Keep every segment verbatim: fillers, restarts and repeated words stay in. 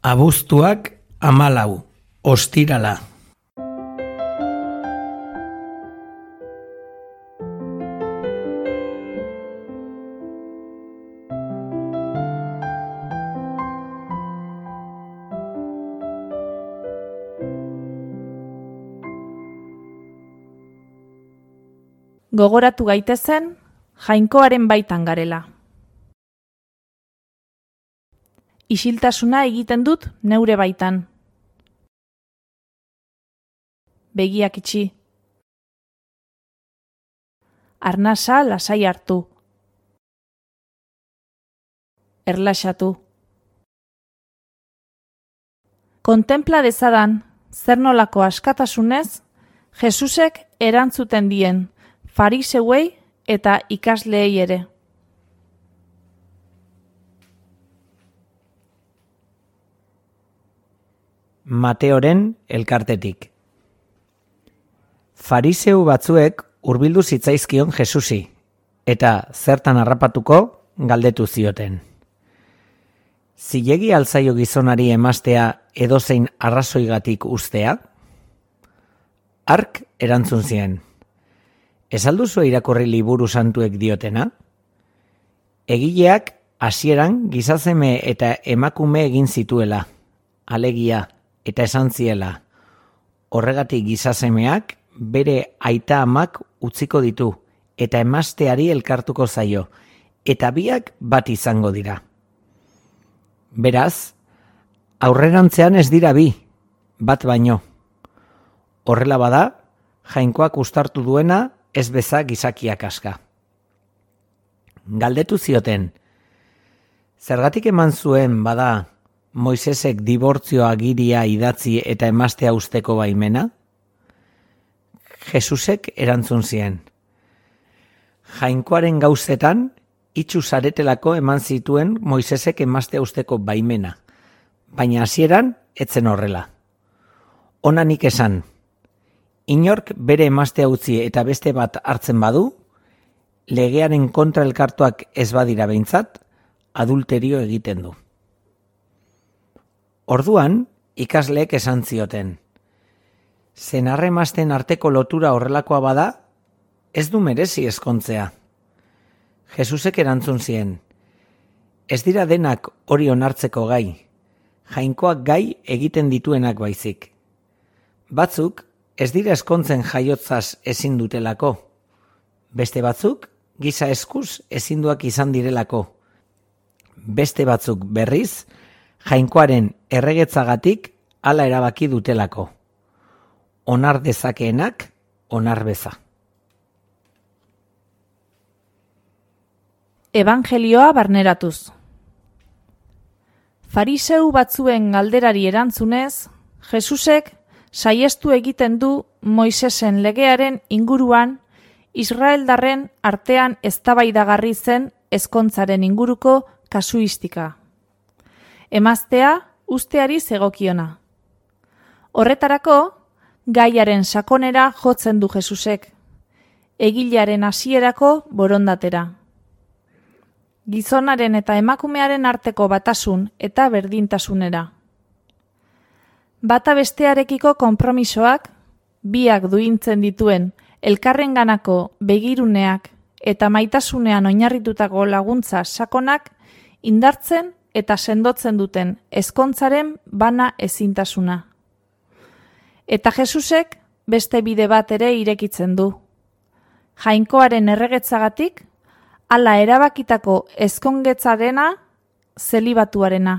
Abuztuak hamalau, ostirala. Gogoratu gaitezen, Jainkoaren baitan garela. Isiltasuna egiten dut neure baitan. Begiak itxi. Arnasa lasai hartu. Erlaxatu. Kontempla dezadan, zer nolako askatasunez, Jesusek erantzuten dien, fariseuei eta ikasleei ere. Mateoren elkartetik. Fariseu batzuek hurbildu zitzaizkion Jesusi, eta zertan harrapatuko galdetu zioten. Zilegi alzaio gizonari emaztea edozein arrazoigatik ustea? Hark erantzun zien. Ez alduzu irakurri liburu santuek diotena? Egileak hasieran gizazeme eta emakume egin zituela, alegia, eta esan ziela, horregatik gizasemeak bere aita amak utziko ditu, eta emazteari elkartuko zaio, eta biak bat izango dira. Beraz, aurrerantzean ez dira bi, bat baino. Horrela bada, Jainkoak uztartu duena ez beza gizakiak aska. Galdetu zioten, zergatik eman zuen bada Moisesek dibortzio agiria idatzi eta emaztea usteko baimena? Jesusek erantzun zien. Jainkoaren gauzetan, itxu zaretelako eman zituen Moisesek emaztea usteko baimena, baina hasieran etzen horrela. Hona nik esan, inork bere emaztea utzi eta beste bat hartzen badu, legearen kontra elkartuak ez badira behintzat, adulterio egiten du. Orduan, ikasleek esan zioten. Senarre-emazteen arteko lotura horrelakoa bada, ez du merezi ezkontzea. Jesusek erantzun zien. Ez dira denak hori onartzeko gai, Jainkoak gai egiten dituenak baizik. Batzuk, ez dira ezkontzen jaiotzaz ezin dutelako. Beste batzuk, giza eskuz ezinduak izan direlako. Beste batzuk berriz, Jainkoaren erregetzagatik hala erabaki dutelako. Onar dezakeenak, onar beza. Evangelioa barneratuz. Fariseu batzuen galderari erantzunez, Jesusek saiestu egiten du Moisesen legearen inguruan Israeldarren artean eztabaidagarri zen ezkontzaren inguruko kasuistika. Emaztea usteari zegokiona. Horretarako, gaiaren sakonera jotzen du Jesusek, egilearen hasierako borondatera. Gizonaren eta emakumearen arteko batasun eta berdintasunera. Bata bestearekiko konpromisoak, biak duintzen dituen elkarrenganako begiruneak eta maitasunean oinarritutako laguntza sakonak indartzen eta sendotzen duten ezkontzaren bana ezintasuna. Eta Jesusek beste bide bat ere irekitzen du. Jainkoaren erregetzagatik, hala erabakitako ezkongetzarena, zelibatuarena.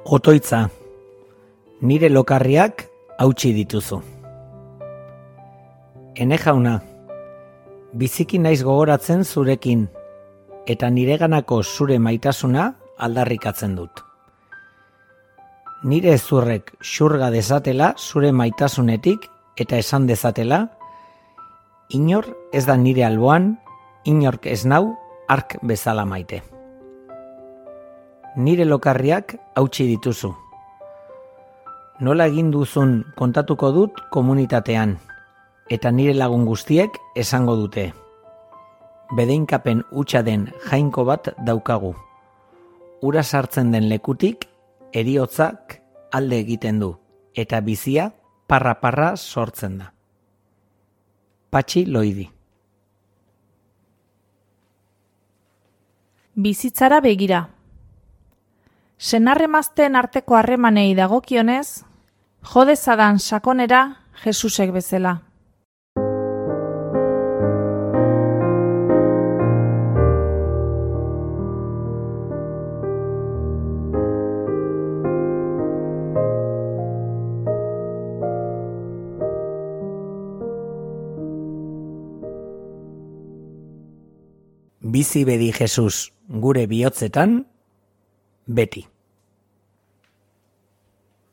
Otoitza, nire lokarriak hautsi dituzu. Ene jauna, biziki naiz gogoratzen zurekin, eta nireganako zure maitasuna aldarrikatzen dut. Nire ezurrek xurga dezatela zure maitasunetik eta esan dezatela, inor ez da nire alboan, inork ez nau ark bezala maite. Nire lokarriak hautsi dituzu. Nola egin duzun kontatuko dut komunitatean, eta nire lagun guztiek esango dute. Bedeinkapen hutsa den jainko bat daukagu. Ura sartzen den lekutik, heriotzak alde egiten du, eta bizia parra-parra sortzen da. Patxi Loidi. Bizitzara begira. Senarremazteen arteko harremanei dagokionez, jo dezadan sakonera Jesusek bezala. Bizi bedi Jesus gure bihotzetan, beti.